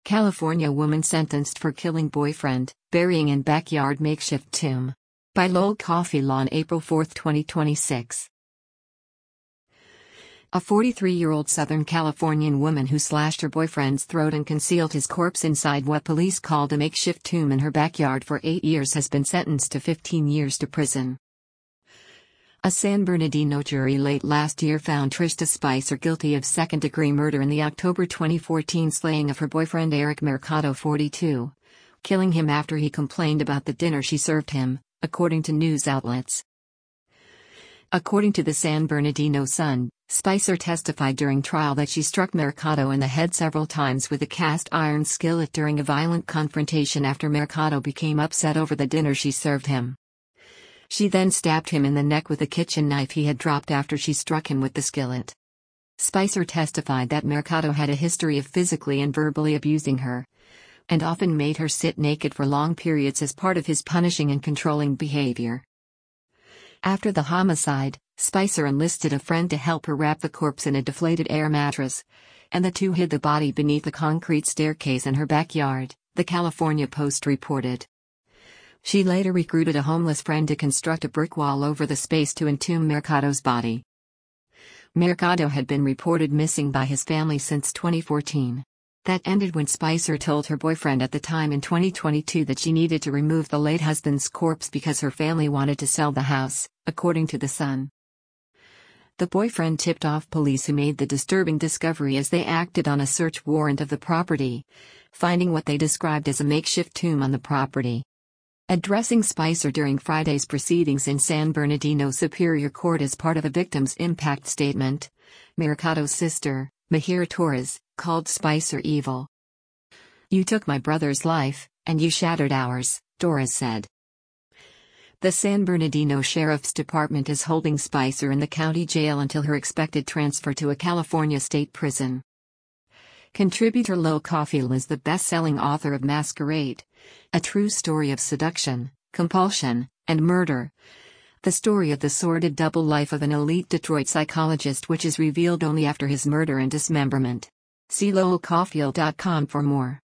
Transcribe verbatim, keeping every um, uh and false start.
California woman sentenced for killing boyfriend, burying in backyard makeshift tomb. By Lowell Coffey Law on April fourth, twenty twenty-six. A forty-three-year-old Southern Californian woman who slashed her boyfriend's throat and concealed his corpse inside what police called a makeshift tomb in her backyard for eight years has been sentenced to fifteen years to prison. A San Bernardino jury late last year found Trista Spicer guilty of second-degree murder in the October twenty fourteen slaying of her boyfriend Eric Mercado, forty-two, killing him after he complained about the dinner she served him, according to news outlets. According to the San Bernardino Sun, Spicer testified during trial that she struck Mercado in the head several times with a cast iron skillet during a violent confrontation after Mercado became upset over the dinner she served him. She then stabbed him in the neck with a kitchen knife he had dropped after she struck him with the skillet. Spicer testified that Mercado had a history of physically and verbally abusing her, and often made her sit naked for long periods as part of his punishing and controlling behavior. After the homicide, Spicer enlisted a friend to help her wrap the corpse in a deflated air mattress, and the two hid the body beneath a concrete staircase in her backyard, the California Post reported. She later recruited a homeless friend to construct a brick wall over the space to entomb Mercado's body. Mercado had been reported missing by his family since twenty fourteen. That ended when Spicer told her boyfriend at the time in twenty twenty-two that she needed to remove the late husband's corpse because her family wanted to sell the house, according to The Sun. The boyfriend tipped off police who made the disturbing discovery as they acted on a search warrant of the property, finding what they described as a makeshift tomb on the property. Addressing Spicer during Friday's proceedings in San Bernardino Superior Court as part of a victim's impact statement, Mercado's sister, Mahira Torres, called Spicer evil. "You took my brother's life, and you shattered ours," Torres said. The San Bernardino Sheriff's Department is holding Spicer in the county jail until her expected transfer to a California state prison. Contributor Lowell Coffey Law is the best-selling author of Masquerade, a true story of seduction, compulsion, and murder. The story of the sordid double life of an elite Detroit psychologist which is revealed only after his murder and dismemberment. See lowell coffey dot com for more.